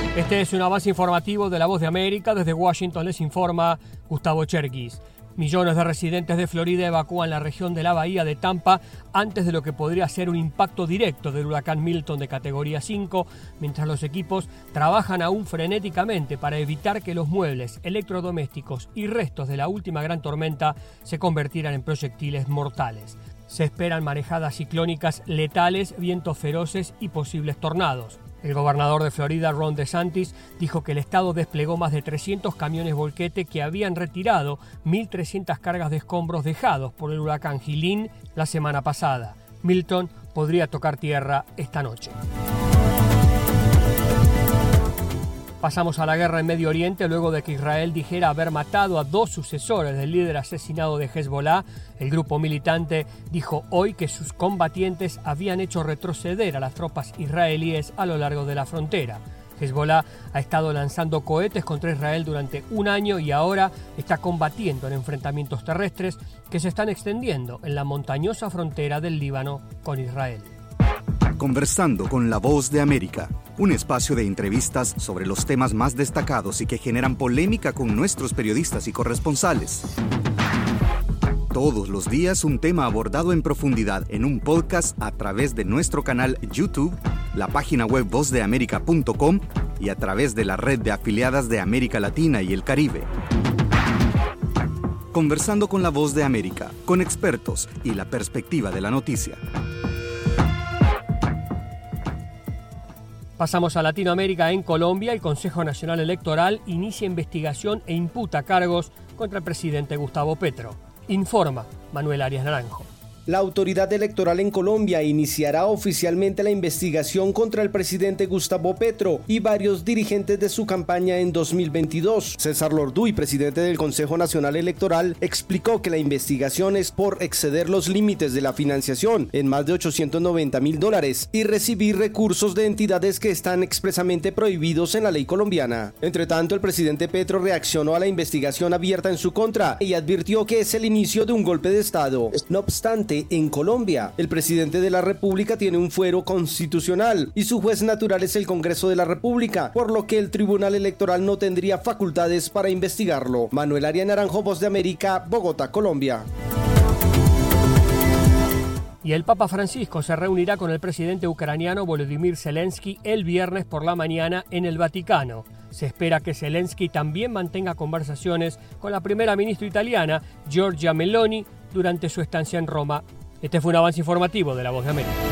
Este es un avance informativo de La Voz de América. Desde Washington les informa Gustavo Cherkis. Millones de residentes de Florida evacúan la región de la bahía de Tampa antes de lo que podría ser un impacto directo del huracán Milton de categoría 5, mientras los equipos trabajan aún frenéticamente para evitar que los muebles, electrodomésticos y restos de la última gran tormenta se convirtieran en proyectiles mortales. Se esperan marejadas ciclónicas letales, vientos feroces y posibles tornados. El gobernador de Florida, Ron DeSantis, dijo que el estado desplegó más de 300 camiones volquete que habían retirado 1.300 cargas de escombros dejados por el huracán Helene la semana pasada. Milton podría tocar tierra esta noche. Pasamos a la guerra en Medio Oriente luego de que Israel dijera haber matado a 2 sucesores del líder asesinado de Hezbollah. El grupo militante dijo hoy que sus combatientes habían hecho retroceder a las tropas israelíes a lo largo de la frontera. Hezbollah ha estado lanzando cohetes contra Israel durante un año y ahora está combatiendo en enfrentamientos terrestres que se están extendiendo en la montañosa frontera del Líbano con Israel. Conversando con La Voz de América, un espacio de entrevistas sobre los temas más destacados y que generan polémica con nuestros periodistas y corresponsales. Todos los días un tema abordado en profundidad en un podcast a través de nuestro canal YouTube, la página web vozdeamerica.com y a través de la red de afiliadas de América Latina y el Caribe. Conversando con La Voz de América, con expertos y la perspectiva de la noticia. Pasamos a Latinoamérica. En Colombia, el Consejo Nacional Electoral inicia investigación e imputa cargos contra el presidente Gustavo Petro. Informa Manuel Arias Naranjo. La autoridad electoral en Colombia iniciará oficialmente la investigación contra el presidente Gustavo Petro y varios dirigentes de su campaña en 2022. César Lorduy, presidente del Consejo Nacional Electoral, explicó que la investigación es por exceder los límites de la financiación en más de $890,000 y recibir recursos de entidades que están expresamente prohibidos en la ley colombiana. Entre tanto, el presidente Petro reaccionó a la investigación abierta en su contra y advirtió que es el inicio de un golpe de Estado. No obstante, en Colombia, el presidente de la República tiene un fuero constitucional y su juez natural es el Congreso de la República, por lo que el Tribunal Electoral no tendría facultades para investigarlo. Manuel Arias Naranjo, Voz de América, Bogotá, Colombia. Y el Papa Francisco se reunirá con el presidente ucraniano Volodymyr Zelensky el viernes por la mañana en el Vaticano. Se espera que Zelensky también mantenga conversaciones con la primera ministra italiana, Giorgia Meloni, durante su estancia en Roma. Este fue un avance informativo de La Voz de América.